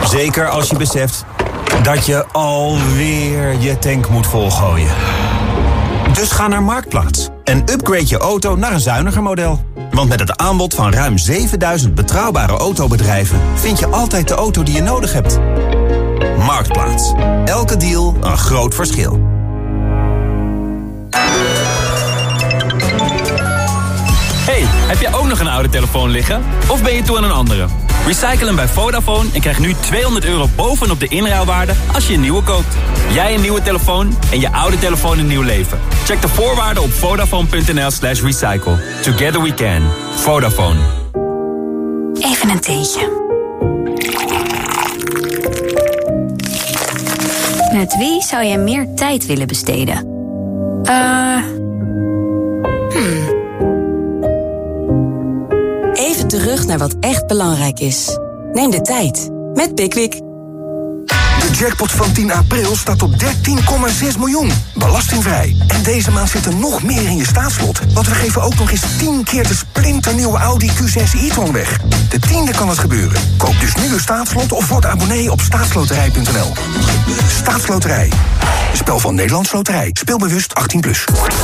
Zeker als je beseft dat je alweer je tank moet volgooien. Dus ga naar Marktplaats en upgrade je auto naar een zuiniger model. Want met het aanbod van ruim 7000 betrouwbare autobedrijven vind je altijd de auto die je nodig hebt. Marktplaats. Elke deal een groot verschil. Hey, heb jij ook nog een oude telefoon liggen? Of ben je toe aan een andere? Recycle hem bij Vodafone en krijg nu €200 bovenop de inruilwaarde als je een nieuwe koopt. Jij een nieuwe telefoon en je oude telefoon een nieuw leven. Check de voorwaarden op vodafone.nl/recycle. Together we can. Vodafone. Even een theetje. Met wie zou je meer tijd willen besteden? Even terug naar wat echt belangrijk is. Neem de tijd met Pickwick. De jackpot van 10 april staat op 13,6 miljoen. Belastingvrij. En deze maand zit er nog meer in je staatslot. Want we geven ook nog eens 10 keer de splinternieuwe Audi Q6 e-tron weg. De 10e kan het gebeuren. Koop dus nu een staatslot of word abonnee op staatsloterij.nl. Staatsloterij. Spel van Nederlands Loterij. Speelbewust 18+.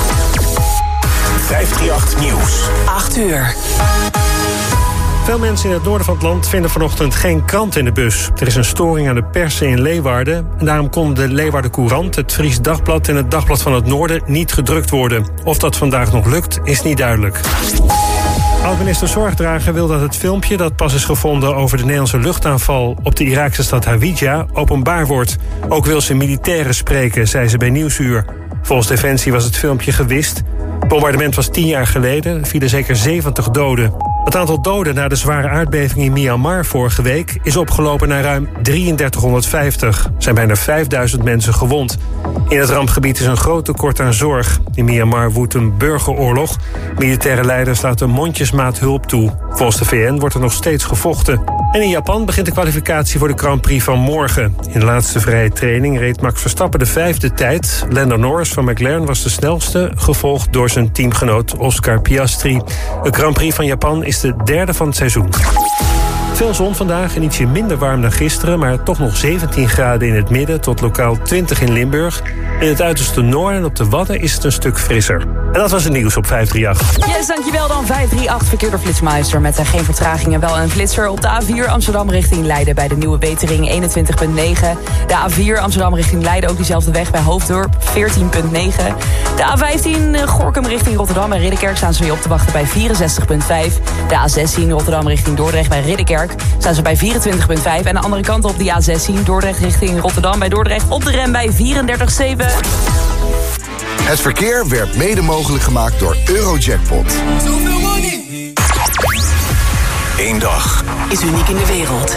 538 Nieuws. 8 uur. Veel mensen in het noorden van het land vinden vanochtend geen krant in de bus. Er is een storing aan de persen in Leeuwarden. En daarom kon de Leeuwarden Courant, het Fries Dagblad en het Dagblad van het Noorden niet gedrukt worden. Of dat vandaag nog lukt, is niet duidelijk. Oud-minister Zorgdrager wil dat het filmpje dat pas is gevonden over de Nederlandse luchtaanval op de Iraakse stad Hawija openbaar wordt. Ook wil ze militairen spreken, zei ze bij Nieuwsuur. Volgens Defensie was het filmpje gewist. Het bombardement was 10 jaar geleden. Er vielen zeker 70 doden. Het aantal doden na de zware aardbeving in Myanmar vorige week is opgelopen naar ruim 3350. Er zijn bijna 5000 mensen gewond. In het rampgebied is een groot tekort aan zorg. In Myanmar woedt een burgeroorlog. Militaire leiders laten mondjesmaat hulp toe. Volgens de VN wordt er nog steeds gevochten. En in Japan begint de kwalificatie voor de Grand Prix van morgen. In de laatste vrije training reed Max Verstappen de 5e tijd. Lando Norris van McLaren was de snelste, gevolgd door zijn teamgenoot Oscar Piastri. De Grand Prix van Japan is de 3e van het seizoen. Veel zon vandaag en ietsje minder warm dan gisteren, maar toch nog 17 graden in het midden tot lokaal 20 in Limburg. In het uiterste noorden en op de Wadden is het een stuk frisser. En dat was het nieuws op 538. Yes, dankjewel dan. 538 verkeer door Flitsmeister met geen vertragingen. Wel een flitser op de A4 Amsterdam richting Leiden bij de Nieuwe Wetering 21,9. De A4 Amsterdam richting Leiden ook diezelfde weg bij Hoofddorp 14,9. De A15 Gorinchem richting Rotterdam en Ridderkerk staan ze weer op te wachten bij 64,5. De A16 Rotterdam richting Dordrecht bij Ridderkerk staan ze bij 24,5. En de andere kant op die A16 Dordrecht richting Rotterdam bij Dordrecht op de rem bij 34,7. Het verkeer werd mede mogelijk gemaakt door Eurojackpot. Zoveel money! 1 dag. Is uniek in de wereld.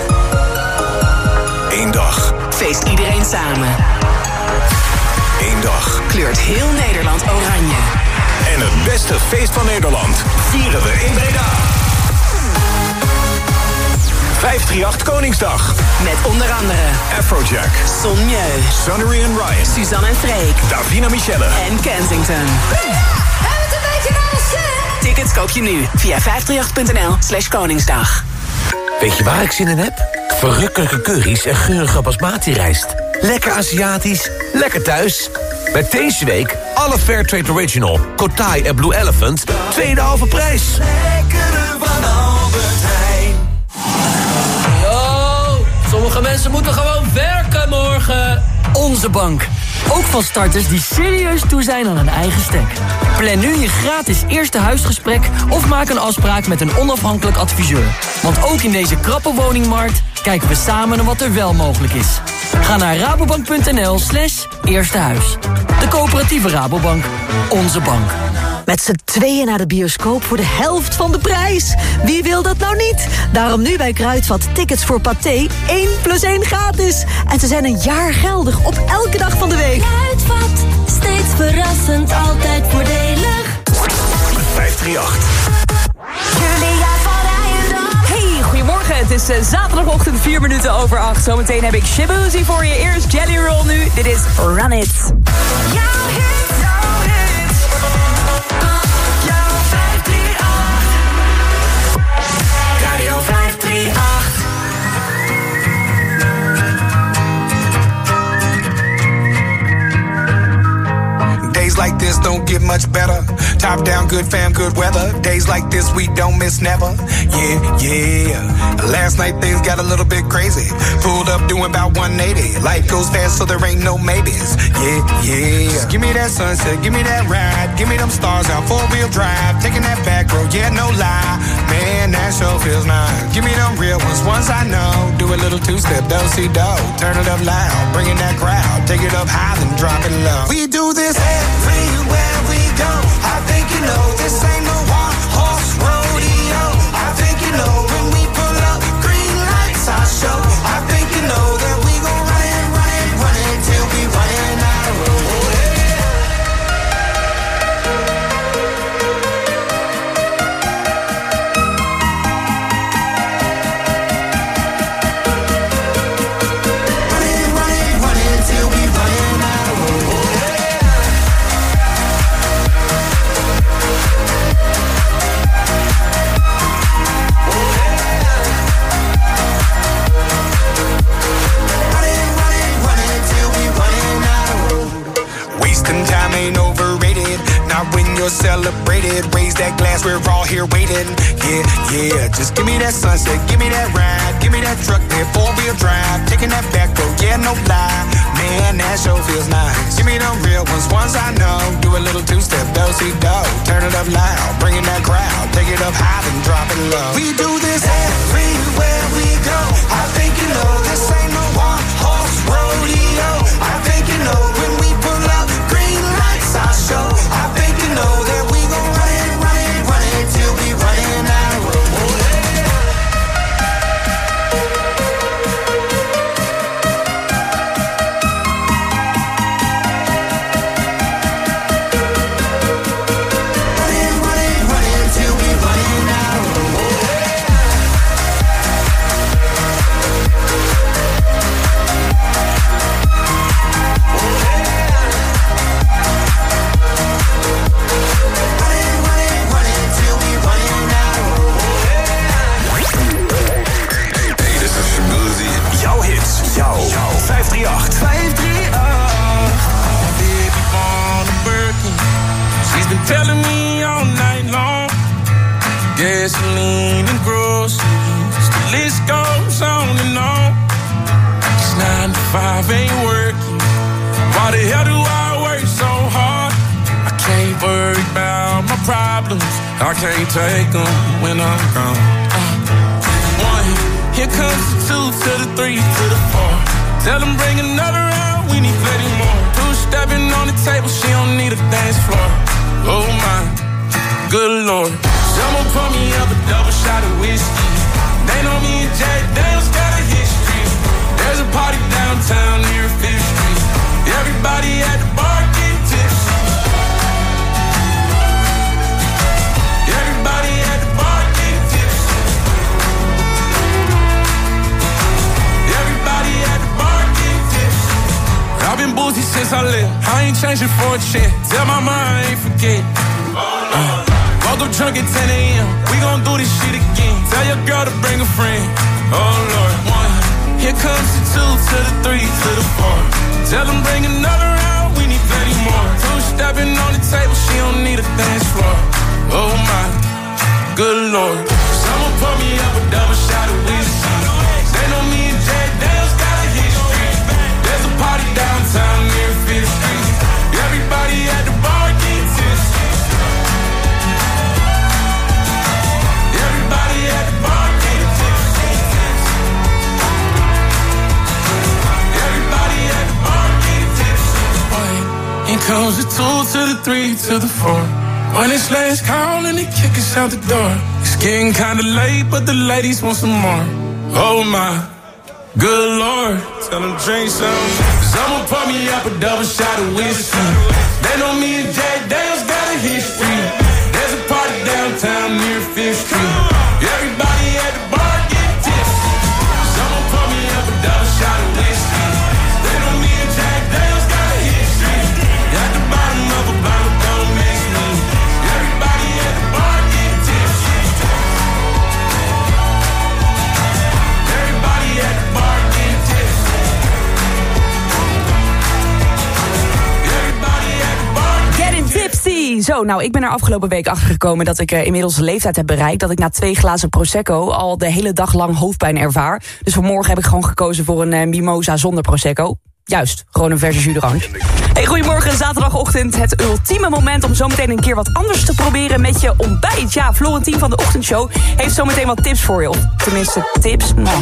1 dag. Feest iedereen samen. 1 dag. Kleurt heel Nederland oranje. En het beste feest van Nederland vieren we in Breda. 538 Koningsdag. Met onder andere Afrojack, Son Mieu, Sonnery and Ryan, Suzanne en Freek, Davina Michelle en Kensington. Tickets koop je nu via 538.nl/Koningsdag. Weet je waar ik zin in heb? Verrukkelijke curry's en geurige basmati-rijst. Lekker Aziatisch, lekker thuis. Met deze week alle Fairtrade Original, Kotai en Blue Elephant, tweede halve prijs. Lekkere van Albert Heijn. Yo, sommige mensen moeten gewoon werken morgen. Onze bank. Ook van starters die serieus toe zijn aan een eigen stek. Plan nu je gratis eerste huisgesprek of maak een afspraak met een onafhankelijk adviseur. Want ook in deze krappe woningmarkt kijken we samen naar wat er wel mogelijk is. Ga naar rabobank.nl/eerstehuis. De coöperatieve Rabobank. Onze bank. Met z'n tweeën naar de bioscoop voor de helft van de prijs. Wie wil dat nou niet? Daarom nu bij Kruidvat tickets voor Pathé 1 + 1 gratis. En ze zijn een jaar geldig op elke dag van de week. Kruidvat, steeds verrassend, altijd voordelig. 538. Julia van Rijendam. Hey, goedemorgen. Het is zaterdagochtend 4 minuten over 8. Zometeen heb ik Shabuzi voor je. Eerst Jelly Roll nu. Dit is Run It. Jouw hit, jouw hit. Jouw 538. Radio 538. much better. Top down, good fam, good weather. Days like this, we don't miss never. Yeah. Last night things got a little bit crazy. Pulled up doing about 180. Life goes fast, so there ain't no maybes. Yeah. Just give me that sunset, give me that ride. Give me them stars out, 4-wheel drive. Taking that back road, yeah, no lie. Man, that sure feels nice. Give me them real ones I know. Do a little two-step, do-si-do. Turn it up loud, bringing that crowd. Take it up high, then drop it low. We do this everywhere we go. I think you know this ain't no one-horse rodeo. I think you know when we pull up, green lights I show. I think you know that we gon' run it till we running out of road. You're celebrated, raise that glass, we're all here waiting. Yeah, just give me that sunset, give me that ride, give me that truck, that 4-wheel drive, taking that back road, yeah, no lie. Man, that sure feels nice. Give me them real ones I know. Do a little two-step, do-si-do. Turn it up loud, bringing that crowd, take it up high, then drop it low. We do this everywhere we go. I think you know this ain't no one-horse rodeo. I think you know when we pull up, green lights I show. I think you know that we gon' run it till we running out of road. Running till we running out of road. Jouw hits, jouw 538. 538. Baby born a Birkin. She's been telling me all night long. Gasoline and groceries. The list goes on and on. It's 9 to 5 ain't working. Why the hell do I work so hard? I can't worry about my problems. I can't take them when I'm gone. Here comes the 2 to the 3 to the 4. Tell them bring another round, we need plenty more. 2 stepping on the table, she don't need a dance floor. Oh my, good Lord. Someone pour me up a double shot of whiskey. They know me and Jack Daniels got a history. There's a party downtown near 5th Street. Everybody at the bar get tipsy. Everybody at the bar get tipsy. Everybody at the bar get tipsy. I've been boozy since I left. I ain't changing for a check. Tell my mind I ain't forget. Woke up drunk at 10 a.m. We gon' do this shit again. Tell your girl to bring a friend. Oh Lord. 1. Here comes the 2 to the 3 to the 4. Tell them bring another round. We need plenty more. 2 stepping on the table. She don't need a dance floor. Oh my, good Lord. Someone pour me up a double shot of whiskey. They know me and Jack Daniels got a history. There's a party downtown near 5th Street. Everybody at the bar get tipsy. Everybody at the bar get tipsy. Everybody at the bar get tipsy. Here comes the 2 to the 3 to the 4. When it's last call and they kick us out the door. It's getting kinda late, but the ladies want some more. Oh my, good Lord. Tell them drink some. Someone pour me up a double shot of whiskey. They know me and Jack Daniels got a history. There's a party downtown near 5th Street. Everybody at the bar get tipsy. Someone pour me up a double shot of whiskey. They know me and Jack Daniels got a history. At the bottom of a bottle, don't miss me. Everybody at the bar get tipsy. Everybody at the bar get tipsy. Everybody at the bar Getting tipsy. Hey, zo, nou, ik ben er afgelopen week achter gekomen dat ik inmiddels de leeftijd heb bereikt dat ik na 2 glazen Prosecco al de hele dag lang hoofdpijn ervaar. Dus vanmorgen heb ik gewoon gekozen voor een mimosa zonder Prosecco. Juist, gewoon een verse jus d'orange. Hey, goedemorgen, zaterdagochtend. Het ultieme moment om zometeen een keer wat anders te proberen met je ontbijt. Ja, Florentien van de Ochtendshow heeft zometeen wat tips voor je. Of tenminste, tips. Nou.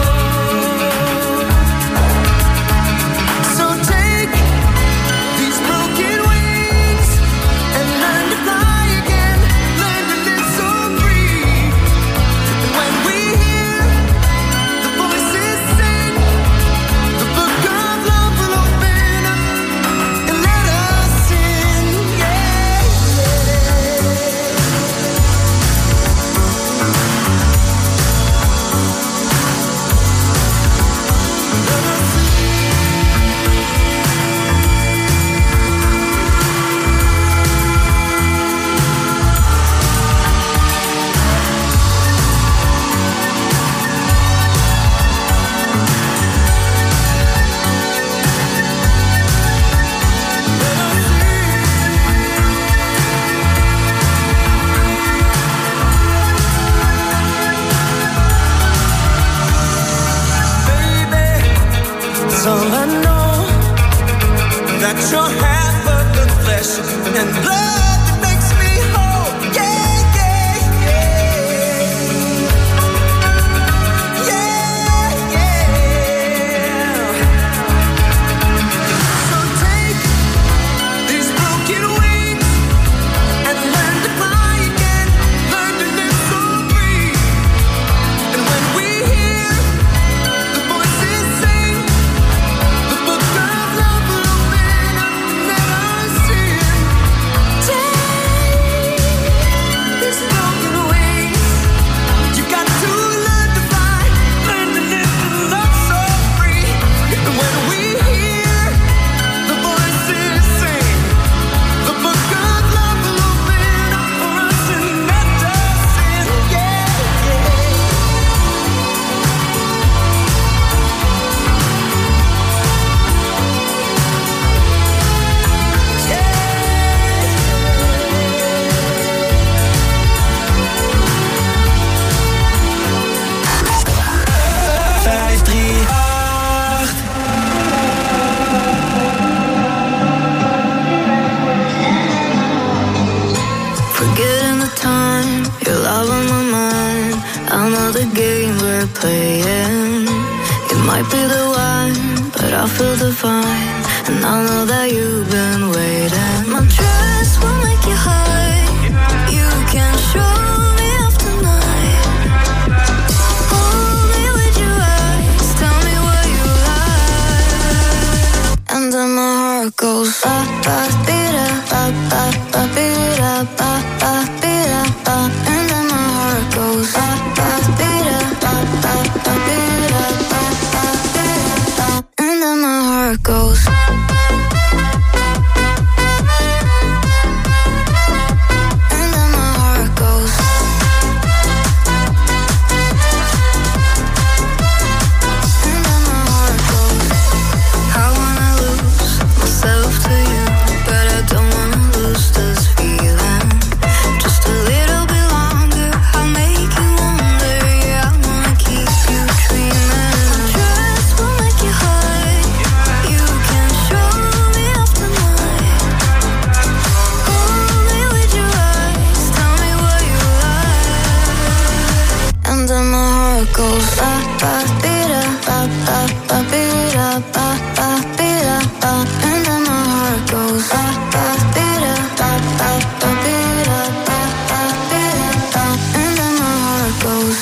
These got your hand for the flesh and blood that makes me whole. Yeah, yeah, yeah. Yeah, yeah. So take these broken wings and learn to fly again. Learn to live so free. And when we hear the voices sing, the book of love will open up and let us in. Take these broken wings. You got to learn to fly, learn to live and love so free. And when we hear the voices sing, the book of love will open up for us and let us in. Yeah, Forgetting the time, your love on my mind. Another game we're playing. It might be the one, but I feel divine. And I know that you've been waiting. My dress will make you high. You can show me off tonight. Hold me with your eyes. Tell me what you like. And then my heart goes ba ba beat ba ba ba beat ba ba beat ba. And then my heart goes ba ba beat ba ba ba beat ba ba beat ba. And then my heart goes. And then my heart goes. And then my heart goes. I wanna lose myself to you, but I don't wanna lose this feeling. Just a little bit longer, I'll make you wonder. Yeah, I wanna keep you dreaming. My dress will make you high. You can show me off tonight. Hold me with your eyes. Tell me what you like. And then my heart goes ba ba beat ba ba ba beat ba ba beat ba. And then my heart goes ba ba beat ba ba ba beat ba ba beat ba. And then my heart goes.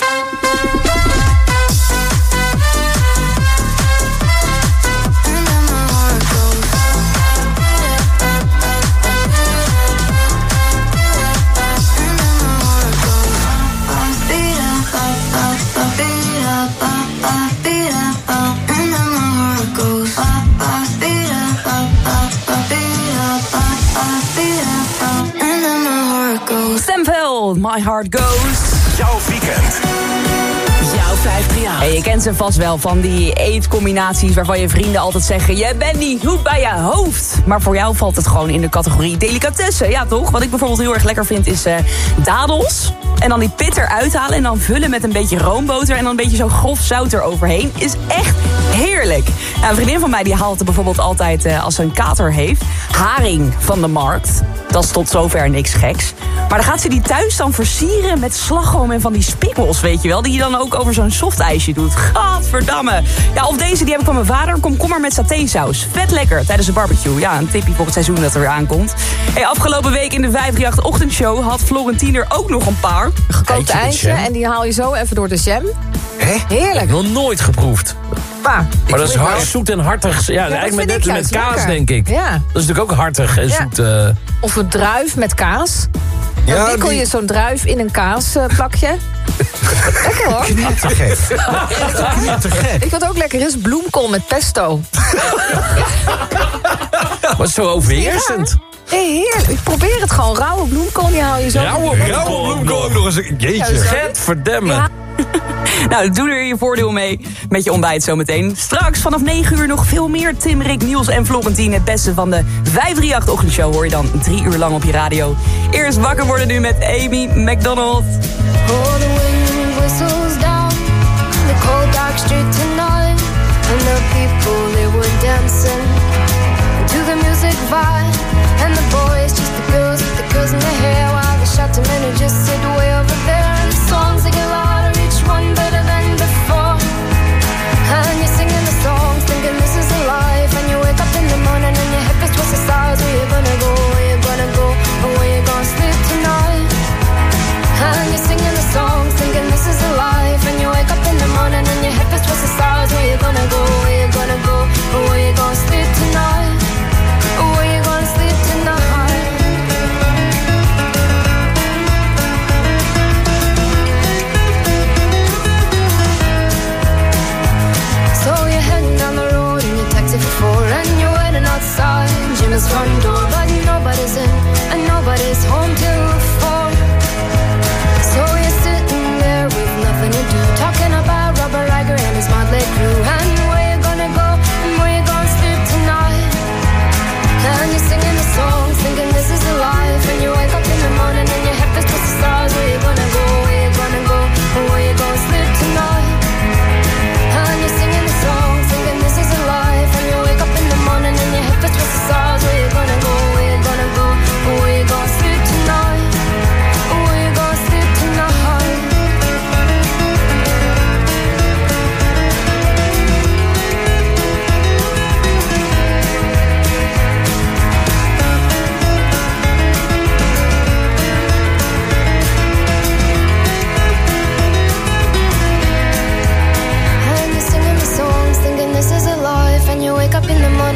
And then my heart goes. And then my heart goes. Beat ba ba ba beat ba ba beat ba. And then my heart goes. Ba ba beat ba ba ba beat ba ba beat ba. And then my heart goes. Stemveld, My Heart Goes. Jouw weekend. Jouw 538. Hey, je kent ze vast wel van die eetcombinaties waarvan je vrienden altijd zeggen: je bent niet goed bij je hoofd. Maar voor jou valt het gewoon in de categorie delicatessen. Ja, toch? Wat ik bijvoorbeeld heel erg lekker vind is dadels. En dan die pit eruit halen en dan vullen met een beetje roomboter en dan een beetje zo grof zout eroverheen. Is echt heerlijk. Nou, een vriendin van mij die haalt er bijvoorbeeld altijd, als ze een kater heeft, haring van de markt. Dat is tot zover niks geks. Maar dan gaat ze die thuis dan versieren met slagroom en van die spikkels, weet je wel. Die je dan ook over zo'n softijsje doet. Gadverdamme. Ja, of deze, die heb ik van mijn vader. Komkommer met satésaus. Vet lekker tijdens de barbecue. Ja, een tipje voor het seizoen dat er weer aankomt. Hey, afgelopen week in de 538-ochtendshow had Florentien er ook nog een paar. Gekookt ijsje en die haal je zo even door de jam. Hè? Heerlijk. Nog nooit geproefd. Maar dat is hard, zoet en hartig. Ja, eigenlijk net met kaas, lekker. Denk ik. Ja. Dat is natuurlijk ook hartig en zoet. Of een druif met kaas. Dan Ja, wikkel je zo'n druif in een kaasplakje. Lekker hoor. Knettergek. Ik wat ook lekker is, bloemkool met pesto. Wat zo overheersend. Hey, heerlijk. Ik probeer het gewoon. Rauwe bloemkool, die haal je zo. Rauwe bloemkool ook nog eens. Jeetje, Getverdemme. Ja. Nou, doe er je voordeel mee met je ontbijt zometeen. Straks vanaf 9 uur nog veel meer Tim, Rick, Niels en Florentien. Het beste van de 538-ochtendshow hoor je dan 3 uur lang op je radio. Eerst wakker worden nu met Amy McDonald. Oh, the wind whistles down the cold dark street tonight, and the people they were dancing to the music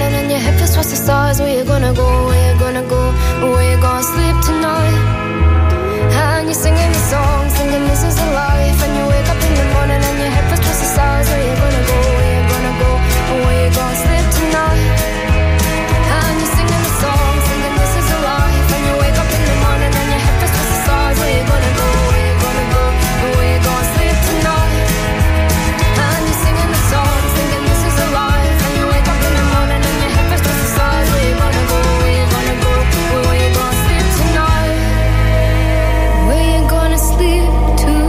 morning and your head feels towards the stars. Where you gonna go, where you gonna go, where you gonna sleep tonight? And you're singing the song, thinking this is a life. And you wake up in the morning and your head feels towards the stars. Where you gonna go, where you gonna go, where you gonna sleep tonight? And you're singing the song, thinking this is a life. And you wake up in the morning and your head feels towards the stars. Where you gonna go, where you gonna go, where you gonna sleep tonight? And you're singing the song, thinking this is a life. And you wake up in the morning and your head feels towards the stars. Where you gonna go, where you gonna go, where you gonna sleep tonight? Where you gonna sleep tonight?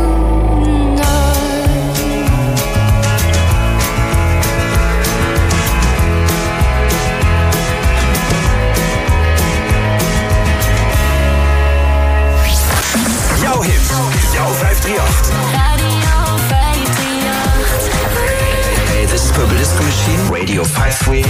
Jouw hits, jouw 538. Radio 538. Hey, this is Purple Disco Machine, Radio 538.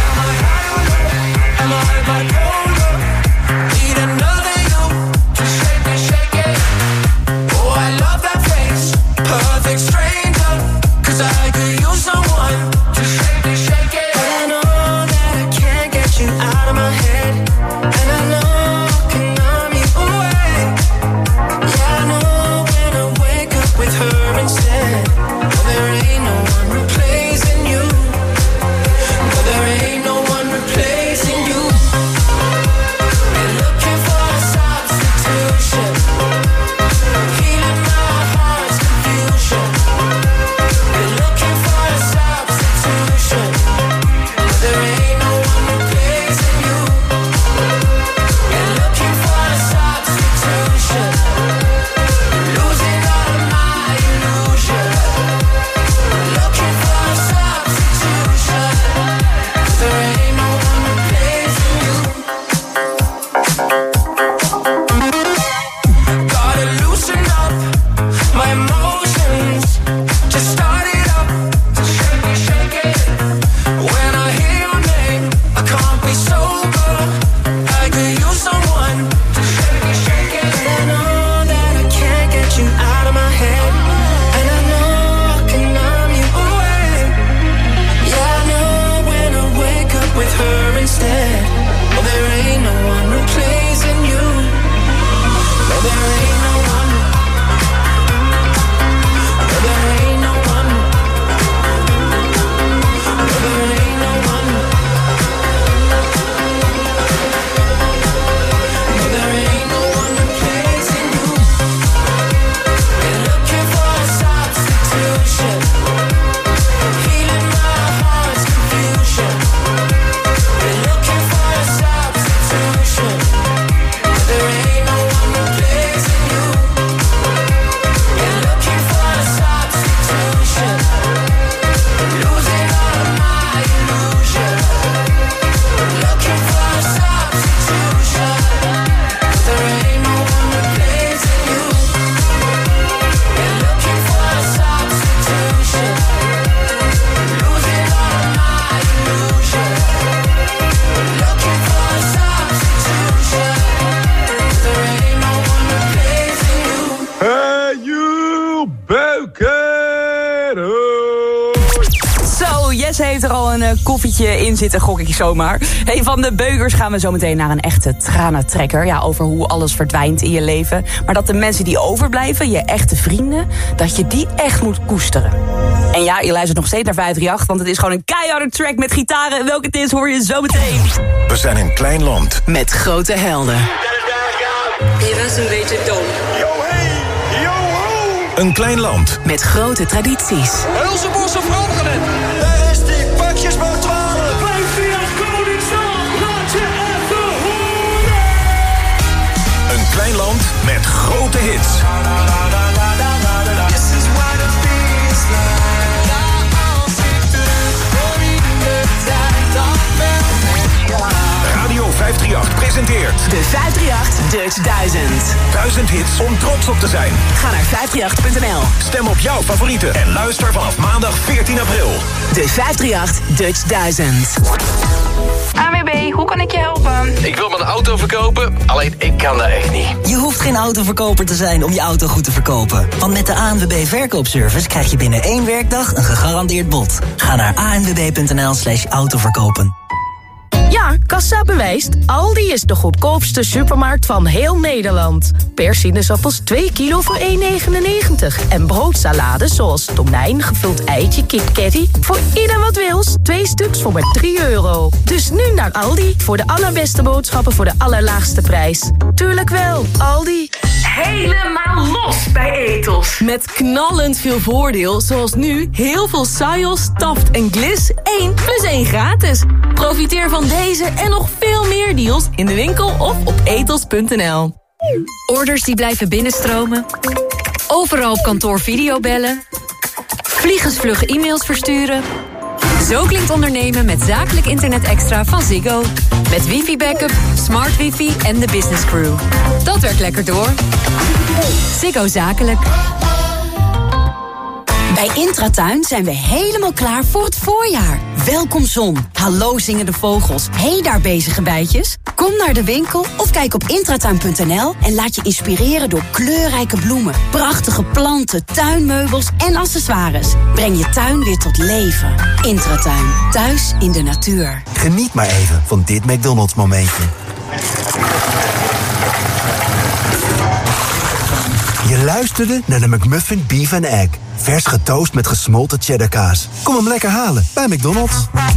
Am I bipolar? Need another you to shake it. Oh, I love that face, perfect stranger. 'Cause I could use someone to shake it. But I know that I can't get you out of my head. And I know I can numb you away. Yeah, I know when I wake up with her instead. Oh, there ain't no one replacing you. No, there ain't no one replacing you. Been looking for a substitution, healing my heart's confusion. Been looking for a substitution, but there ain't no one replacing you. Been looking for a substitution, losing all of my illusion. Looking for a substitution, there ain't no one replacing you. Gotta loosen up my emotions, just start it up, shake it. When I hear your name, I can't be sober. I could use someone to shake it. I know that I can't get you out of my head, and I know I can numb you away. Yeah, I know when I wake up with her instead. Oh, there ain't no one replacing you. No, there ain't no one. No, there ain't no one. No, there ain't no one. No, there ain't no one replacing you. Been looking for a substitution, healing my heart's confusion. Been looking for a substitution, but there ain't no one replacing you. Been looking for a substitution, losing all of my illusion. Looking for a substitution, but there ain't no one replacing you. Been looking for a substitution, losing all of my illusion. Looking for a substitution, there ain't no one replacing you. Hey, you beuken! Zo, Jesse heeft er al een koffietje in zitten, gok ik zomaar. Hey, van de beukers gaan we zo meteen naar een echte tranentrekker. Ja, over hoe alles verdwijnt in je leven. Maar dat de mensen die overblijven, je echte vrienden, dat je die echt moet koesteren. En ja, je luistert nog steeds naar 538, want het is gewoon een keiharde track met gitaren. Welke het is, hoor je zo meteen. We zijn een klein land. Met grote helden. Je was een beetje dom. Een klein land. Met grote tradities. Hulse bossen veranderen. Daar is die pakjesboot 12. 538 Koningsdag, laat je even horen. Een klein land met grote hits. This is what it feels like. Als ik terug voor iedere tijd afbel. Radio 538 presenteert De 538 Dutch 1000. 1000 hits om trots op te zijn. Ga naar 538.nl. Stem op jouw favorieten en luister vanaf maandag 14 april. De 538 Dutch 1000. ANWB, hoe kan ik je helpen? Ik wil mijn auto verkopen, alleen ik kan dat echt niet. Je hoeft geen autoverkoper te zijn om je auto goed te verkopen. Want met de ANWB Verkoopservice krijg je binnen 1 werkdag een gegarandeerd bod. Ga naar anwb.nl/autoverkopen. Ja, kassa bewijst. Aldi is de goedkoopste supermarkt van heel Nederland. Per sinaasappels 2 kilo voor 1,99. En broodsalades zoals tonijn, gevuld eitje, kip-caddy. Voor ieder wat wils. 2 stuks voor maar €3. Dus nu naar Aldi voor de allerbeste boodschappen voor de allerlaagste prijs. Tuurlijk wel, Aldi. Helemaal los bij Ethos. Met knallend veel voordeel, zoals nu heel veel Sajos, Taft en Gliss 1 + 1 gratis. Profiteer van deze en nog veel meer deals in de winkel of op ethos.nl. Orders die blijven binnenstromen. Overal op kantoor videobellen. Vliegensvlug e-mails versturen. Zo klinkt ondernemen met zakelijk internet extra van Ziggo. Met wifi-backup, smart wifi en de business crew. Dat werkt lekker door. Ziggo Zakelijk. Bij Intratuin zijn we helemaal klaar voor het voorjaar. Welkom zon, hallo zingende vogels, hey daar bezige bijtjes. Kom naar de winkel of kijk op intratuin.nl en laat je inspireren door kleurrijke bloemen, prachtige planten, tuinmeubels en accessoires. Breng je tuin weer tot leven. Intratuin, thuis in de natuur. Geniet maar even van dit McDonald's momentje. Je luisterde naar de McMuffin Beef and Egg. Vers getoast met gesmolten cheddarkaas. Kom hem lekker halen bij McDonald's.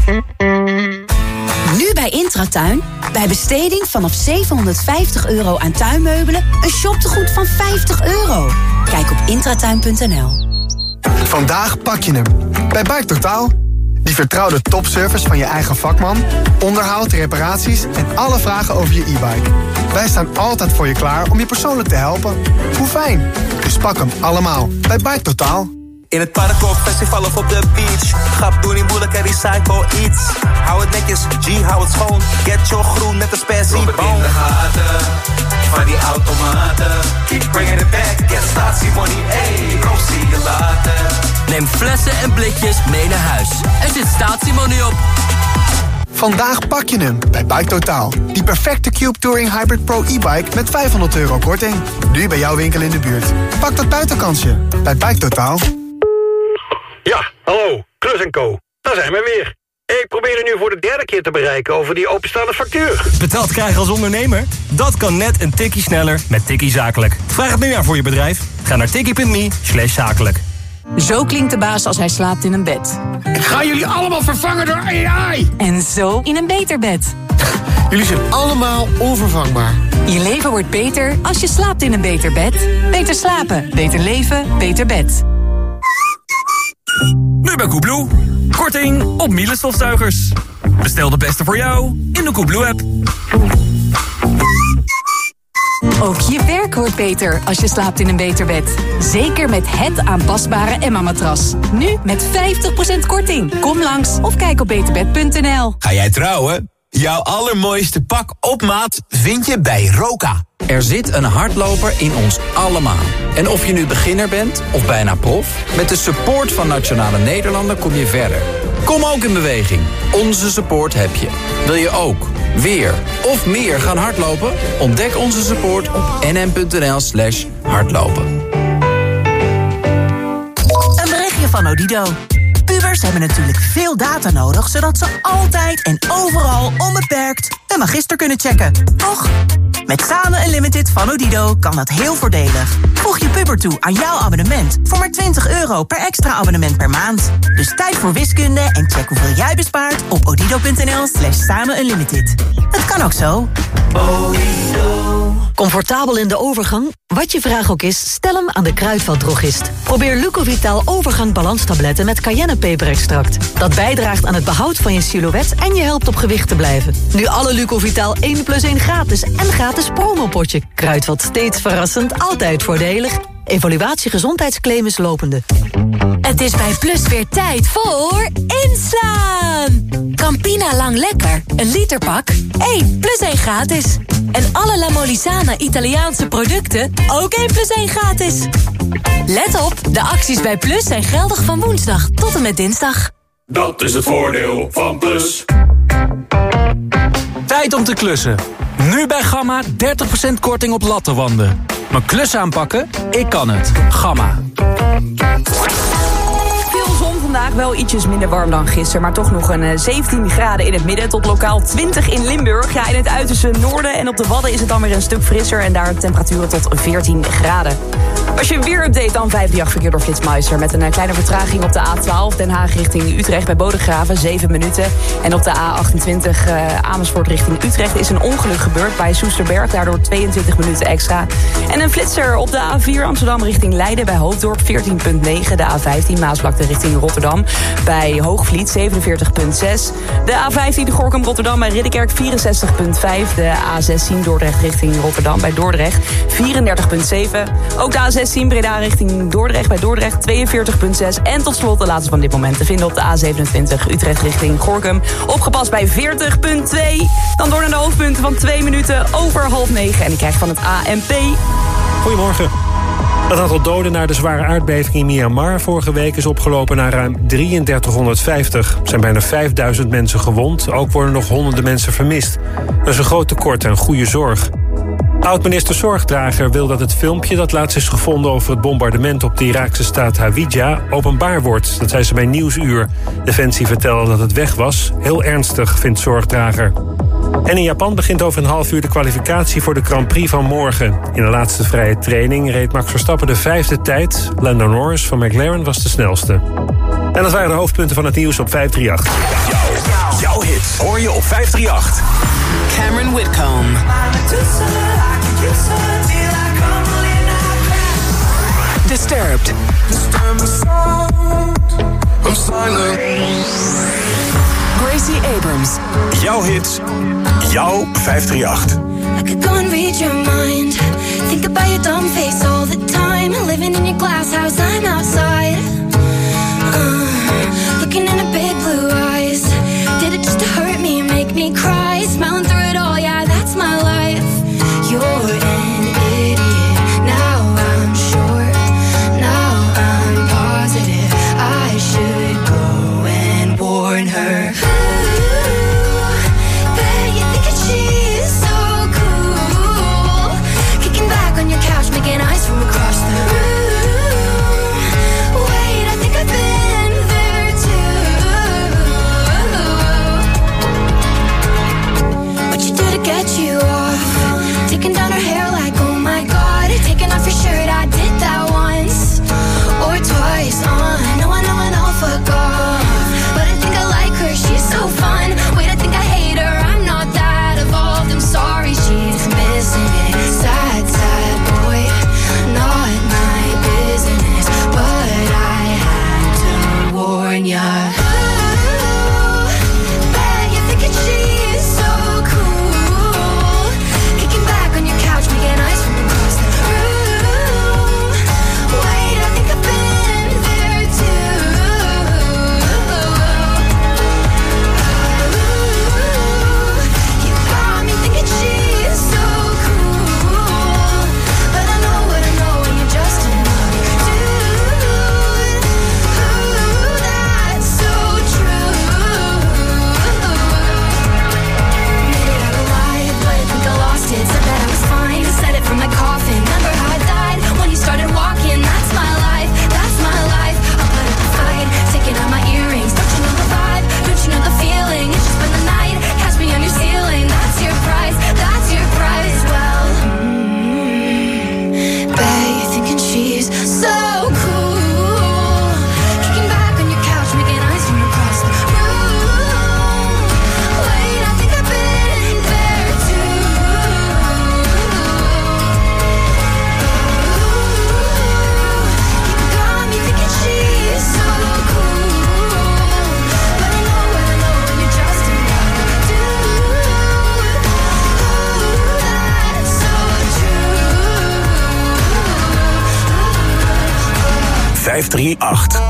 Nu bij Intratuin. Bij besteding vanaf €750 aan tuinmeubelen. Een shoptegoed van €50. Kijk op intratuin.nl. Vandaag pak je hem. Bij Bike Totaal. Die vertrouwde topservice van je eigen vakman, onderhoud, reparaties en alle vragen over je e-bike. Wij staan altijd voor je klaar om je persoonlijk te helpen. Hoe fijn. Dus pak hem allemaal bij Bike Totaal. In het park, op festival of op de beach. Grap, doe niet moeilijk en recycle iets. Hou het netjes, G, hou het schoon. Get your groen met de spersie. Loop het in de gaten, van die automaten. Keep bringing it back, get statie money, ey. Bro, zie je later. Neem flessen en blikjes mee naar huis. Er zit statiemoney op. Vandaag pak je hem bij Bike Totaal. Die perfecte Cube Touring Hybrid Pro e-bike met €500 korting. Nu bij jouw winkel in de buurt. Pak dat buitenkansje bij Bike Totaal. Ja, hallo, Klus & Co. Daar zijn we weer. Ik probeer u nu voor de 3e keer te bereiken over die openstaande factuur. Betaald krijgen als ondernemer? Dat kan net een tikkie sneller met Tikkie Zakelijk. Vraag het nu aan voor je bedrijf. Ga naar tikkie.me/zakelijk. Zo klinkt de baas als hij slaapt in een bed. Ik ga jullie allemaal vervangen door AI. En zo in een beter bed. Jullie zijn allemaal onvervangbaar. Je leven wordt beter als je slaapt in een beter bed. Beter slapen, beter leven, beter bed. Nu bij Koebloe. Korting op Miele stofzuigers. Bestel de beste voor jou in de Koebloe-app. Ook je werk wordt beter als je slaapt in een beter bed. Zeker met het aanpasbare Emma-matras. Nu met 50% korting. Kom langs of kijk op beterbed.nl. Ga jij trouwen? Jouw allermooiste pak op maat vind je bij Roka. Er zit een hardloper in ons allemaal. En of je nu beginner bent of bijna prof, met de support van Nationale Nederlanden kom je verder. Kom ook in beweging. Onze support heb je. Wil je ook weer of meer gaan hardlopen? Ontdek onze support op nm.nl/hardlopen. Een berichtje van Odido. Pubers hebben natuurlijk veel data nodig, zodat ze altijd en overal onbeperkt hun magister kunnen checken. Toch? Met Samen Unlimited van Odido kan dat heel voordelig. Voeg je puber toe aan jouw abonnement voor maar €20 per extra abonnement per maand. Dus tijd voor wiskunde en check hoeveel jij bespaart op odido.nl/Samen Unlimited. Het kan ook zo. Comfortabel in de overgang? Wat je vraag ook is, stel hem aan de Kruidvatdrogist. Probeer Lucovitaal overgang balanstabletten met cayennepeperextract. Dat bijdraagt aan het behoud van je silhouet en je helpt op gewicht te blijven. Nu alle Lucovitaal 1+1 gratis en gratis promopotje. Kruidvat, steeds verrassend, altijd voordelig. Evaluatie gezondheidsclaim is lopende. Het is bij Plus weer tijd voor inslaan. Campina Lang Lekker, een literpak, 1+1 gratis. En alle La Molisana Italiaanse producten, ook 1+1 gratis. Let op, de acties bij Plus zijn geldig van woensdag tot en met dinsdag. Dat is het voordeel van Plus. Tijd om te klussen. Nu bij Gamma 30% korting op lattenwanden. Mijn klus aanpakken? Ik kan het. Gamma. Veel zon vandaag. Wel ietsjes minder warm dan gisteren, maar toch nog een 17 graden in het midden tot lokaal 20 in Limburg. Ja, in het uiterste noorden en op de Wadden is het dan weer een stuk frisser en daar temperaturen tot 14 graden. Als je weer update dan 538 verkeer door Flitsmeister met een kleine vertraging op de A12 Den Haag richting Utrecht bij Bodegraven, 7 minuten. En op de A28 Amersfoort richting Utrecht is een ongeluk gebeurd bij Soesterberg, daardoor 22 minuten extra. En een flitser op de A4 Amsterdam richting Leiden bij Hoofddorp 14,9. De A15 Maasvlakte richting Rotterdam bij Hoogvliet 47,6. De A15 Gorinchem Rotterdam bij Ridderkerk 64,5. De A16 Dordrecht richting Rotterdam bij Dordrecht 34,7. Ook de A16 Breda richting Dordrecht bij Dordrecht 42,6. En tot slot de laatste van dit moment te vinden op de A27 Utrecht richting Gorinchem. Opgepast bij 40,2. Dan door naar de hoofdpunten van 2 minuten over 8:30. En ik krijg van het ANP. Goedemorgen. Het aantal doden na de zware aardbeving in Myanmar vorige week is opgelopen naar ruim 3350. Er zijn bijna 5000 mensen gewond. Ook worden nog honderden mensen vermist. Dat is een groot tekort aan goede zorg. Oud-minister Zorgdrager wil dat het filmpje dat laatst is gevonden over het bombardement op de Iraakse staat Hawija openbaar wordt. Dat zei ze bij Nieuwsuur. Defensie vertelde dat het weg was. Heel ernstig, vindt Zorgdrager. En in Japan begint over een half uur de kwalificatie voor de Grand Prix van morgen. In de laatste vrije training reed Max Verstappen de 5e tijd. Lando Norris van McLaren was de snelste. En dat waren de hoofdpunten van het nieuws op 538. Jouw hits hoor je op 538. Cameron Whitcomb. Disturbed. I'm silent. Gracie Abrams. Jouw hits, jouw 538. I could go and read your mind. Think about your dumb face all the time. Living in your glass house, I'm outside. Looking in her big blue eyes. Did it just to hurt me, make me cry? Smiling through it all, yeah, that's my life. You're an idiot. Now I'm sure. Now I'm positive. I should go and warn her. Making eyes from across the room. Wait, I think I've been there too. What you do to get you off? Taking down her hair like, oh my god. Taking off your shirt, I did that once or twice. I know, fuck off. But I think I like her, she's so fun. Wait, I think I hate her, I'm not that evolved. I'm sorry, she's missing it. Sad, sad boy. Not my business, but I had to warn ya. Ooh, bet you're thinking she's so cool. Kicking back on your couch, making eyes from across the room. Wait, I think I've been there too. Ooh, you got me thinking she's so cool. But I know what I know, and you're just another dude. Ooh, that's so true. Made it out alive, but I think I lost it. Said that I was fine, said it from my coffin. Remember how I died when you started walking? That's my life, that's my life. I'll put up a fight, taking out my earrings. Don't you know the vibe? Don't you know the feeling? It's just been the night, catch me on your ceiling. That's your price, that's your price. Well, bet you're thinking she's so cool. Kicking back on your couch, making eyes from across the room. Wait, I think I've been there too. You got me thinking she's so cool. But I know what I know, and you're just another dude. That's so true. 538.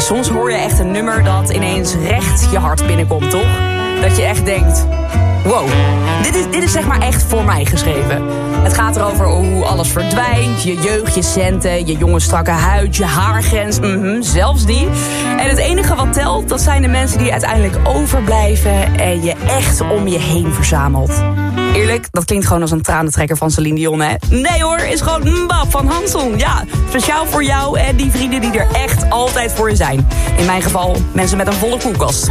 soms hoor je echt een nummer dat ineens recht je hart binnenkomt, toch? Dat je echt denkt, wow, dit is zeg maar echt voor mij geschreven. Het gaat erover hoe alles verdwijnt, je jeugd, je centen, je jonge strakke huid, je haargrens, zelfs die. En het enige wat telt, dat zijn de mensen die uiteindelijk overblijven en je echt om je heen verzamelt. Eerlijk, dat klinkt gewoon als een tranentrekker van Celine Dion, hè? Nee hoor, is gewoon Mbap van Hanson. Ja, speciaal voor jou en die vrienden die er echt altijd voor je zijn. In mijn geval, mensen met een volle koelkast.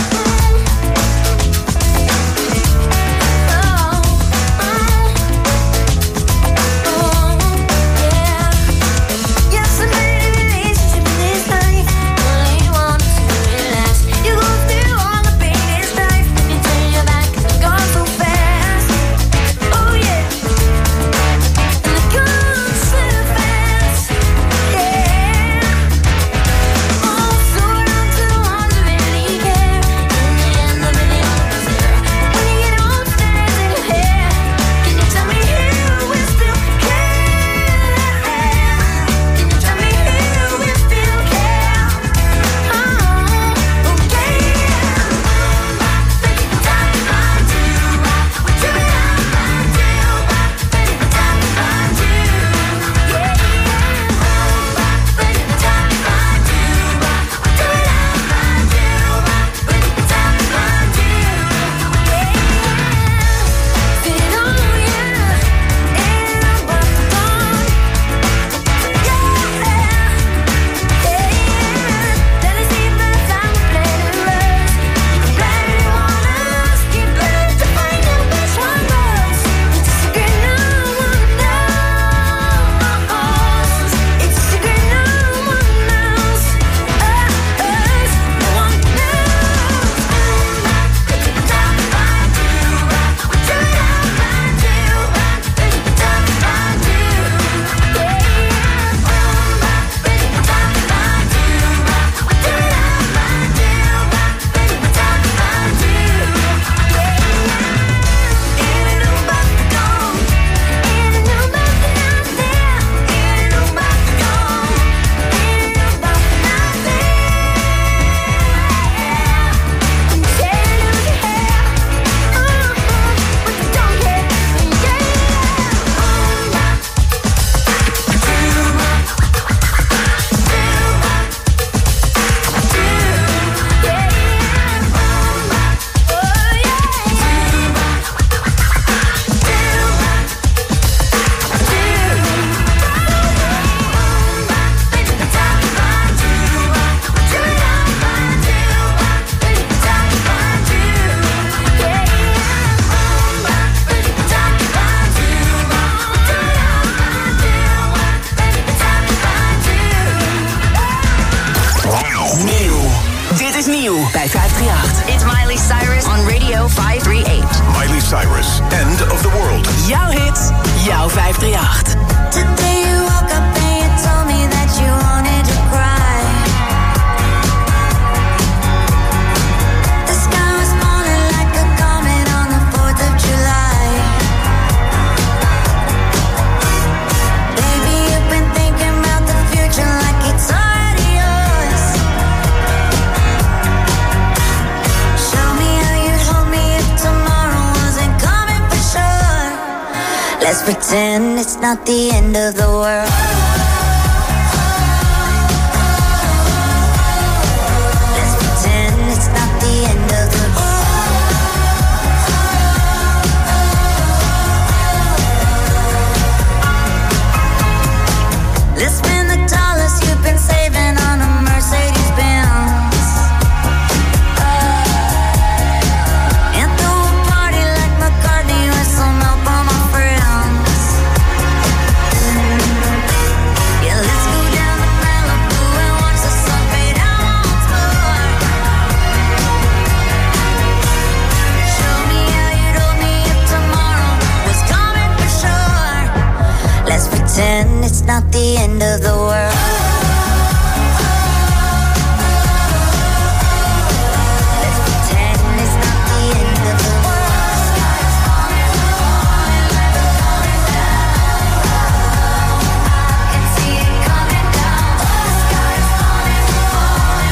bij 538. It's Miley Cyrus on Radio 538. Miley Cyrus, End of the World. Jouw hit, jouw 538. Today you woke up and you told me that you wanted to cry. The sky was falling like a comet on the 4th of July. Baby, you've been thinking about the future like it's already yours. Show me how you'd hold me if tomorrow wasn't coming for sure. Let's pretend it's not the end of the world. Let's pretend it's not the end of the world. Let's spend the dollars you've been saving on a Mercedes-Benz. And throw a party like McCartney with some help from my friends. Yeah, let's go down to Malibu and watch the sun fade out once more. Show me how you'd hold me if tomorrow was coming for sure. Let's pretend it's not the end of the world. Let's pretend it's not the end of the world. Sky's falling, falling like a coming down. I can see it coming down. Sky's falling, falling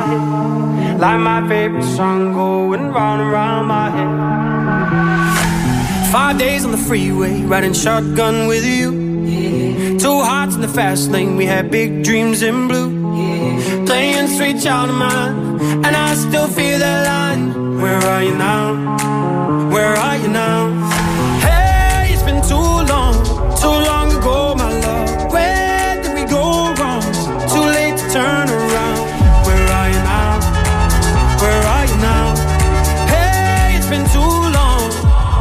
head, like my favorite song going round and round my head. 5 days on the freeway, riding shotgun with you. 2 hearts in the fast lane, we had big dreams in blue. Playing sweet child of mine, and I still feel that line. Where are you now? Where are you now? Hey, it's been too long ago, my love. Where did we go wrong? Too late to turn around. Where are you now? Where are you now? Hey, it's been too long.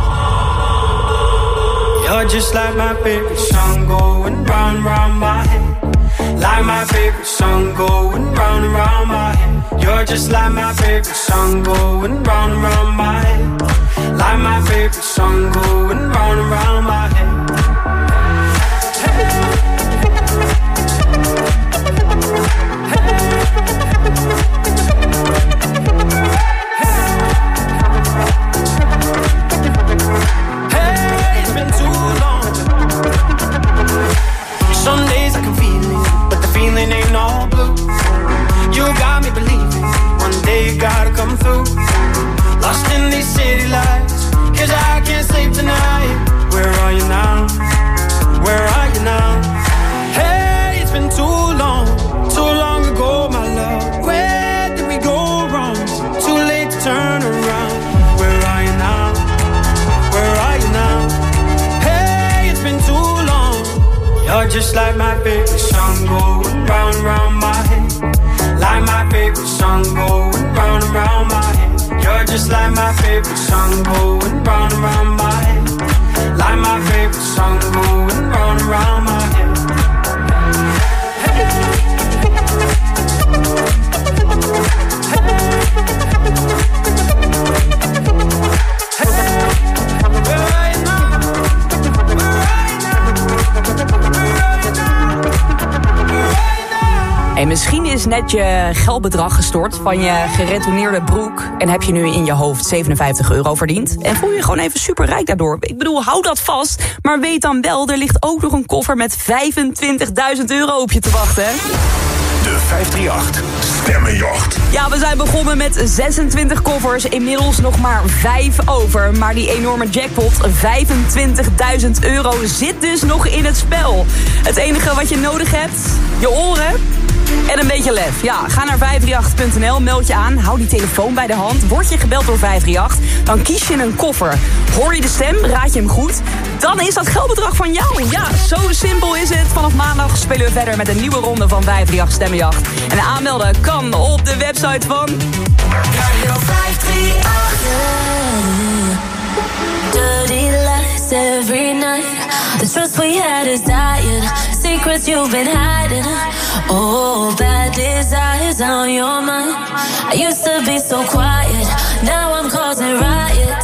You're just like my favorite song going round and round my head. Like my favorite song going round and round my head. You're just like my favorite song going round and round my head. Like my favorite song going round and round my head. Hey, it's been too long. Some days I can feel it, but the feeling ain't all blue. You got me believing one day you gotta come through. Lost in these city lights, 'cause I can't sleep tonight. Where are you now? Where are you now? Hey, it's been too long ago, my love. Where did we go wrong? Too late to turn around. Where are you now? Where are you now? Hey, it's been too long. You're just like my favorite song going round and round my head. Like my favorite song going round and round my head. You're just like my favorite song going round and round my head. Like my favorite song going round and round my head. En misschien is net je geldbedrag gestort van je geretourneerde broek en heb je nu in je hoofd €57 verdiend. En voel je gewoon even superrijk daardoor. Ik bedoel, hou dat vast, maar weet dan wel, er ligt ook nog een koffer met €25.000 op je te wachten. De 538 Stemmenjacht. Ja, we zijn begonnen met 26 koffers, inmiddels nog maar 5 over. Maar die enorme jackpot, €25.000, zit dus nog in het spel. Het enige wat je nodig hebt, je oren en een beetje lef. Ja, ga naar 538.nl, meld je aan, hou die telefoon bij de hand. Word je gebeld door 538, dan kies je een koffer. Hoor je de stem, raad je hem goed, dan is dat geldbedrag van jou. Ja, zo simpel is het. Vanaf maandag spelen we verder met een nieuwe ronde van 538 Stemmenjacht. En aanmelden kan op de website van Radio 538. Dirty lies every night. The trust we had is dying. Secrets you've been hiding. Oh, bad desires on your mind. I used to be so quiet. Now I'm causing riots.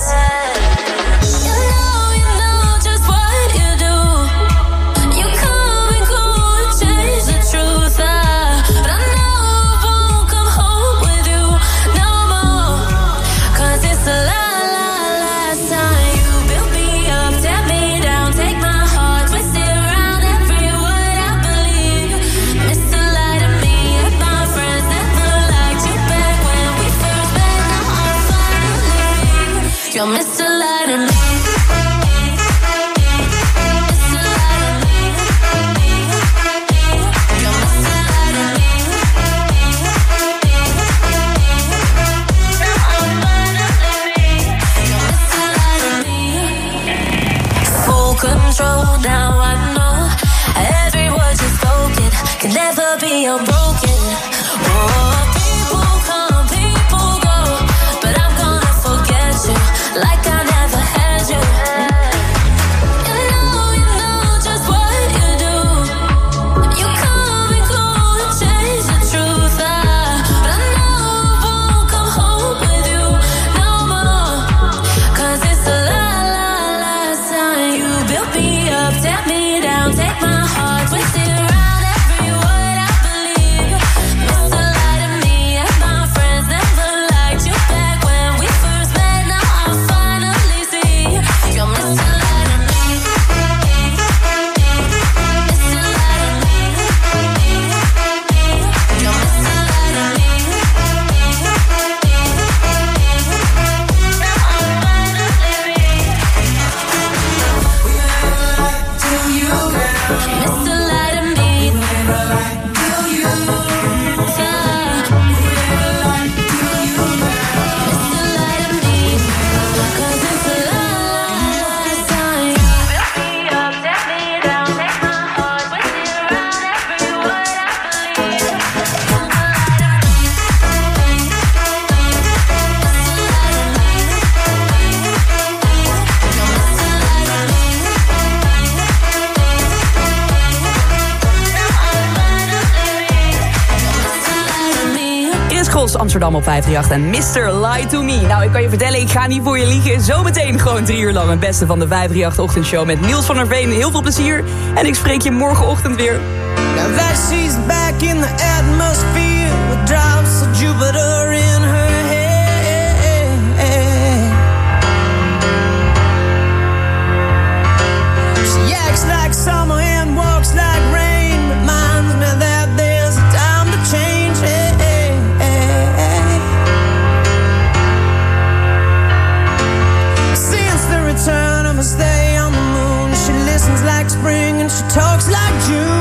You know just what you do. You come and go and change the truth. But I know I won't come home with you no more. 'Cause it's the last time you built me up, tear me down, take my heart, twist it around every word I believe. Missed the light of me and my friends never liked you back when we first met. Now I'm finally, you'll miss the light of me. Control, now I know every word you've spoken can never be unbroken. Oh, people come, people go, but I'm gonna forget you like I Eagles, Amsterdam op 538 en Mr. Lie to Me. Nou, ik kan je vertellen, ik ga niet voor je liegen. Zometeen gewoon 3 uur lang het beste van de 538-ochtendshow met Niels van der Veen. Heel veel plezier en ik spreek je morgenochtend weer. Now that she's back in the atmosphere with drops of Jupiter in her head. She acts like summer and walks like rain. Reminds me that there's a time to change. Since the return of a stay on the moon, she listens like spring and she talks like June.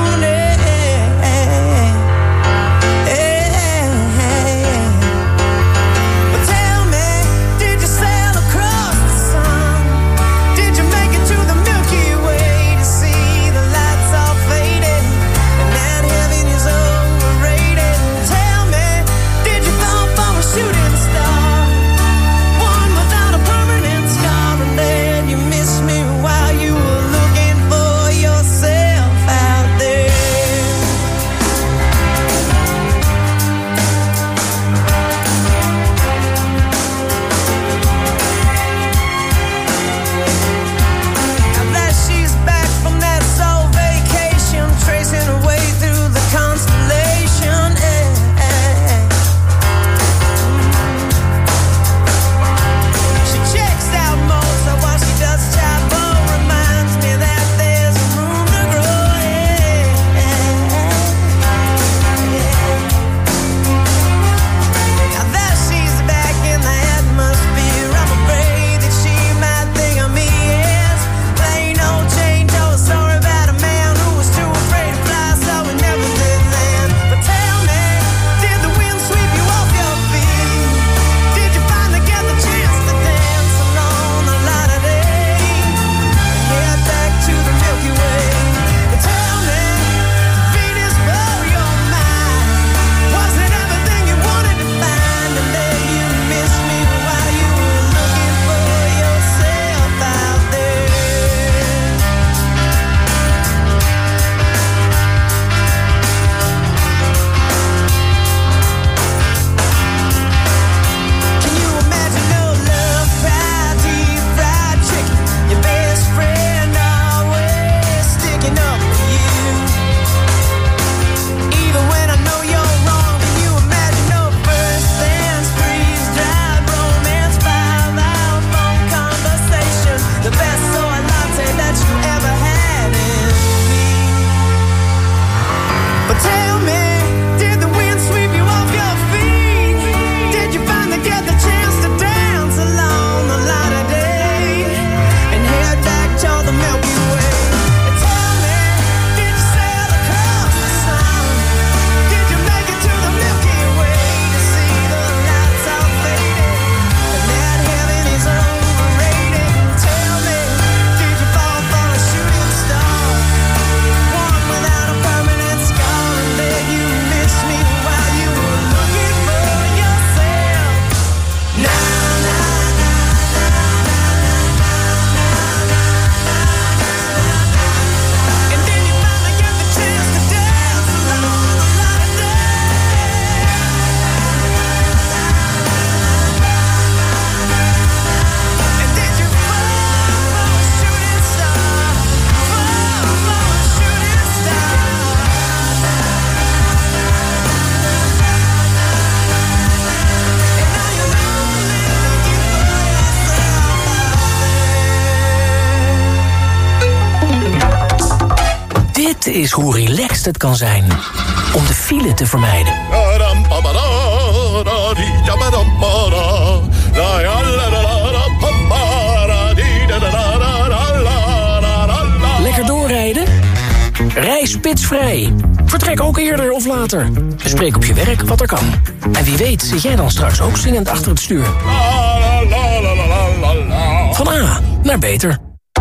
Dit is hoe relaxed het kan zijn om de file te vermijden. Lekker doorrijden? Rij spitsvrij. Vertrek ook eerder of later. Bespreek op je werk wat er kan. En wie weet zit jij dan straks ook zingend achter het stuur. Van A naar beter.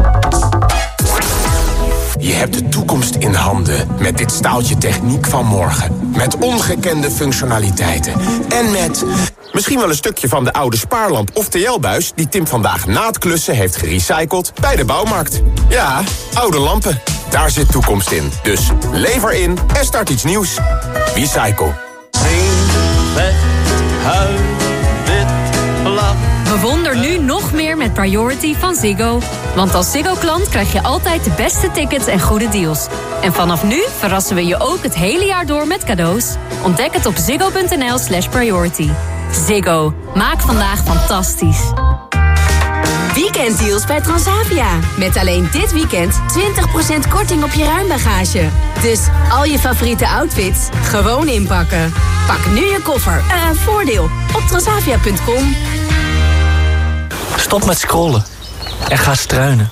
Je hebt de toekomst in handen met dit staaltje techniek van morgen. Met ongekende functionaliteiten. En met misschien wel een stukje van de oude spaarlamp of TL-buis... die Tim vandaag na het klussen heeft gerecycled bij de bouwmarkt. Ja, oude lampen. Daar zit toekomst in. Dus lever in en start iets nieuws. Recycle. Bewonder nu nog meer met Priority van Ziggo. Want als Ziggo-klant krijg je altijd de beste tickets en goede deals. En vanaf nu verrassen we je ook het hele jaar door met cadeaus. Ontdek het op ziggo.nl/priority. Ziggo. Maak vandaag fantastisch. Weekenddeals bij Transavia. Met alleen dit weekend 20% korting op je ruimbagage. Dus al je favoriete outfits gewoon inpakken. Pak nu je koffer. Voordeel op transavia.com. Stop met scrollen. En ga struinen.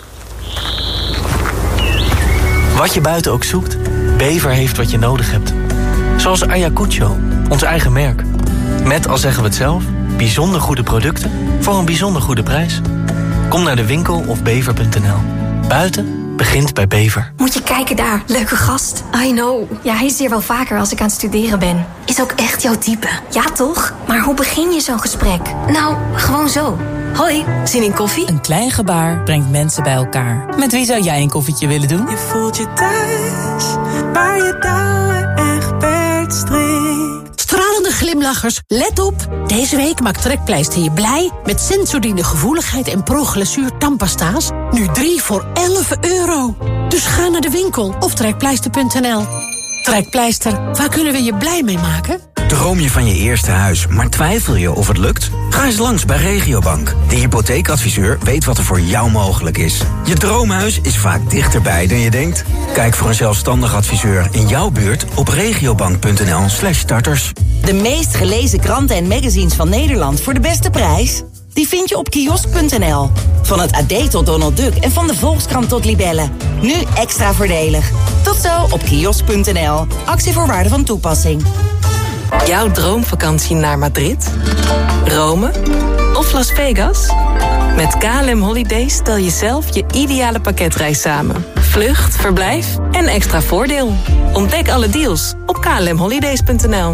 Wat je buiten ook zoekt, Bever heeft wat je nodig hebt. Zoals Ayacucho, ons eigen merk. Met, al zeggen we het zelf, bijzonder goede producten voor een bijzonder goede prijs. Kom naar de winkel of bever.nl. Buiten begint bij Bever. Moet je kijken daar, leuke gast. I know. Ja, hij is hier wel vaker als ik aan het studeren ben. Is ook echt jouw type. Ja, toch? Maar hoe begin je zo'n gesprek? Nou, gewoon zo. Hoi, zin in koffie? Een klein gebaar brengt mensen bij elkaar. Met wie zou jij een koffietje willen doen? Je voelt je thuis, waar je touwen echt bedstreekt. Stralende glimlachers, let op! Deze week maakt Trekpleister je blij met Sensodyne gevoeligheid en Pro-Glazuur tandpasta's. Nu 3 voor €11. Dus ga naar de winkel of trekpleister.nl. Trekpleister, waar kunnen we je blij mee maken? Droom je van je eerste huis, maar twijfel je of het lukt? Ga eens langs bij Regiobank. De hypotheekadviseur weet wat er voor jou mogelijk is. Je droomhuis is vaak dichterbij dan je denkt. Kijk voor een zelfstandig adviseur in jouw buurt op regiobank.nl/starters. De meest gelezen kranten en magazines van Nederland voor de beste prijs? Die vind je op kiosk.nl. Van het AD tot Donald Duck en van de Volkskrant tot Libelle. Nu extra voordelig. Tot zo op kiosk.nl. Actievoorwaarden van toepassing. Jouw droomvakantie naar Madrid, Rome of Las Vegas? Met KLM Holidays stel je zelf je ideale pakketreis samen. Vlucht, verblijf en extra voordeel. Ontdek alle deals op klmholidays.nl.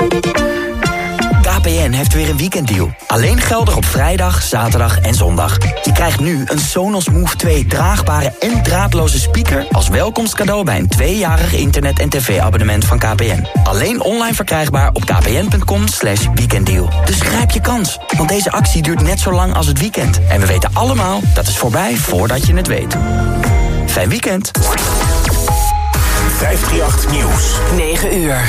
KPN heeft weer een weekenddeal. Alleen geldig op vrijdag, zaterdag en zondag. Je krijgt nu een Sonos Move 2 draagbare en draadloze speaker als welkomstcadeau bij een 2-jarig internet- en tv-abonnement van KPN. Alleen online verkrijgbaar op kpn.com/weekenddeal. Dus grijp je kans, want deze actie duurt net zo lang als het weekend. En we weten allemaal, dat is voorbij voordat je het weet. Fijn weekend. 538 Nieuws. 9 uur.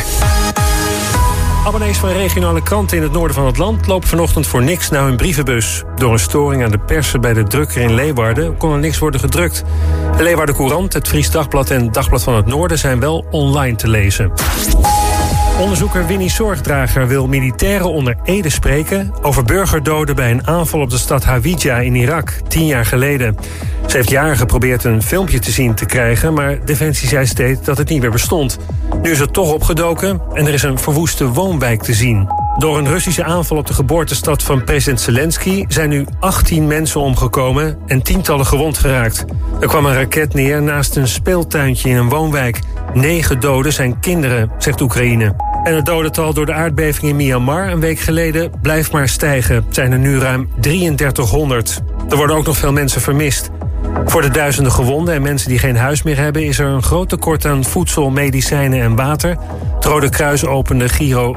Abonnees van regionale kranten in het noorden van het land lopen vanochtend voor niks naar hun brievenbus. Door een storing aan de persen bij de drukker in Leeuwarden kon er niks worden gedrukt. De Leeuwarden Courant, het Fries Dagblad en Dagblad van het Noorden zijn wel online te lezen. Onderzoeker Winnie Zorgdrager wil militairen onder ede spreken over burgerdoden bij een aanval op de stad Hawija in Irak 10 jaar geleden. Ze heeft jaren geprobeerd een filmpje te zien te krijgen, maar Defensie zei steeds dat het niet meer bestond. Nu is het toch opgedoken en er is een verwoeste woonwijk te zien. Door een Russische aanval op de geboortestad van president Zelensky zijn nu 18 mensen omgekomen en tientallen gewond geraakt. Er kwam een raket neer naast een speeltuintje in een woonwijk. 9 doden zijn kinderen, zegt Oekraïne. En het dodental door de aardbeving in Myanmar een week geleden blijft maar stijgen. Het zijn er nu ruim 3300. Er worden ook nog veel mensen vermist. Voor de duizenden gewonden en mensen die geen huis meer hebben is er een groot tekort aan voedsel, medicijnen en water. Het Rode Kruis opende Giro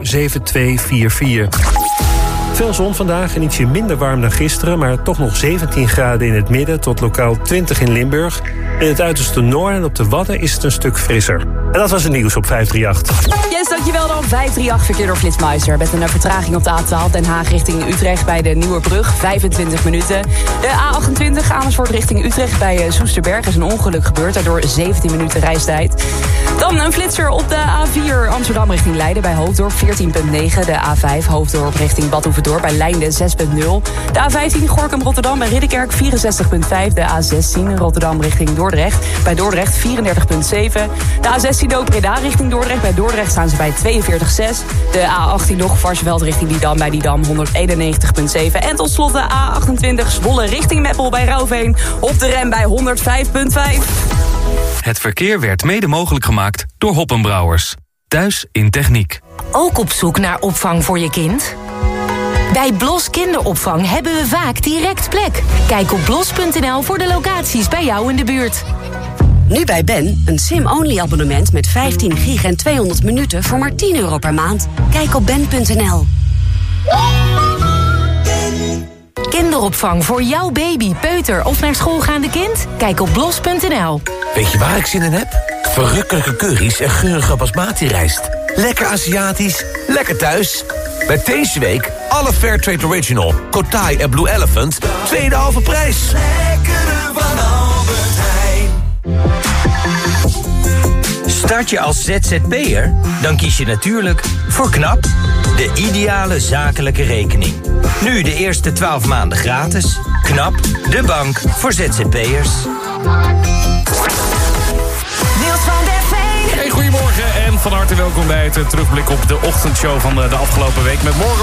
7244. Veel zon vandaag en ietsje minder warm dan gisteren, maar toch nog 17 graden in het midden tot lokaal 20 in Limburg. In het uiterste noorden en op de Wadden is het een stuk frisser. En dat was het nieuws op 538. Yes, dankjewel dan. 538 verkeer door Flitsmeister. Met een vertraging op de A12 Den Haag richting Utrecht bij de Nieuwe Brug. 25 minuten. De A28 Amersfoort richting Utrecht bij Soesterberg is een ongeluk gebeurd. Daardoor 17 minuten reistijd. Dan een flitser op de A4 Amsterdam richting Leiden bij Hoofddorp 14.9. De A5 Hoofddorp richting Bad Oeverdorp bij Leiden 6.0. De A15 Gorinchem Rotterdam bij Ridderkerk 64.5. De A16 Rotterdam richting Dordrecht bij Dordrecht 34.7. De A16 ook Breda richting Dordrecht. Bij Dordrecht staan ze bij 42.6. De A18 nog Varsseveld richting Didam bij Didam 191.7. En tot slot de A28 Zwolle richting Meppel bij Rauwveen op de rem bij 105.5. Het verkeer werd mede mogelijk gemaakt door Hoppenbrouwers. Thuis in techniek. Ook op zoek naar opvang voor je kind? Bij Blos Kinderopvang hebben we vaak direct plek. Kijk op blos.nl voor de locaties bij jou in de buurt. Nu bij Ben, een SIM-only abonnement met 15 gig en 200 minuten voor maar €10 per maand. Kijk op ben.nl. kinderopvang voor jouw baby, peuter of naar schoolgaande kind? Kijk op blos.nl. Weet je waar ik zin in heb? Verrukkelijke curry's en geurige basmati-rijst. Lekker Aziatisch, lekker thuis. Met deze week alle Fairtrade Original, Kotai en Blue Elephant, tweede halve prijs. Lekkere van Albert Heijn. Start je als ZZP'er? Dan kies je natuurlijk voor KNAP, de ideale zakelijke rekening. Nu de eerste 12 maanden gratis. KNAP, de bank voor ZZP'ers. Niels van der Veen. Hey, goedemorgen en van harte welkom bij het terugblik op de ochtendshow van de afgelopen week. Met morgen